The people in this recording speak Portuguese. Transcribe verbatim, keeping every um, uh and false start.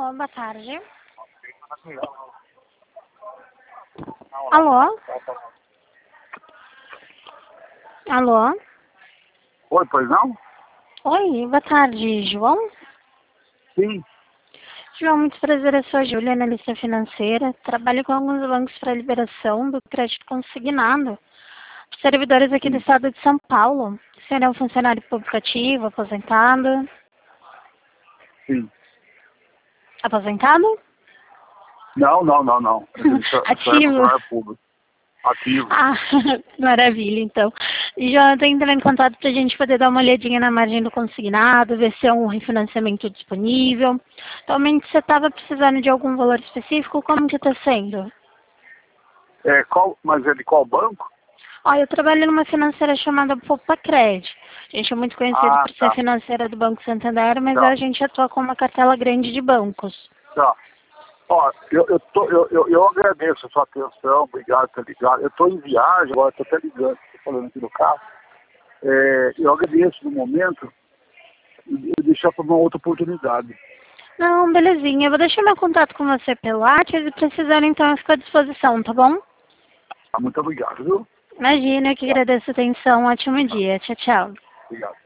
Alô, boa tarde. Alô? Alô? Oi, pois não? Oi, boa tarde, João? Sim. João, muito prazer, eu sou a Júlia, analista financeira. Trabalho com alguns bancos para liberação do crédito consignado. Servidores aqui do Sim. estado de São Paulo. O senhor é um funcionário público ativo, aposentado? Sim. Aposentado? Não, não, não, não. Eu sou sou Ativo. funcionário público. Ativo. Ah, maravilha, então. Já estou entrando em contato para a gente poder dar uma olhadinha na margem do consignado, ver se é um refinanciamento disponível. Atualmente você estava precisando de algum valor específico, como que está sendo? É, qual, mas é de qual banco? Olha, eu trabalho numa financeira chamada Poupa-Cred. A gente é muito conhecido Ah, por ser tá. financeira do Banco Santander, mas Tá. a gente atua com uma cartela grande de bancos. Tá. Ó, eu, eu, tô, eu, eu, eu agradeço a sua atenção, obrigado por ter ligado. Eu estou em viagem, agora estou até ligando, estou falando aqui no carro. É, eu agradeço no momento e e deixar para uma outra oportunidade. Não, belezinha. Eu vou deixar meu contato com você pelo WhatsApp e precisando, então eu fico à disposição, tá bom? Tá, muito obrigado, viu? Imagina, eu que Tá. agradeço a atenção. Ótimo dia. Tchau, tchau. Obrigado.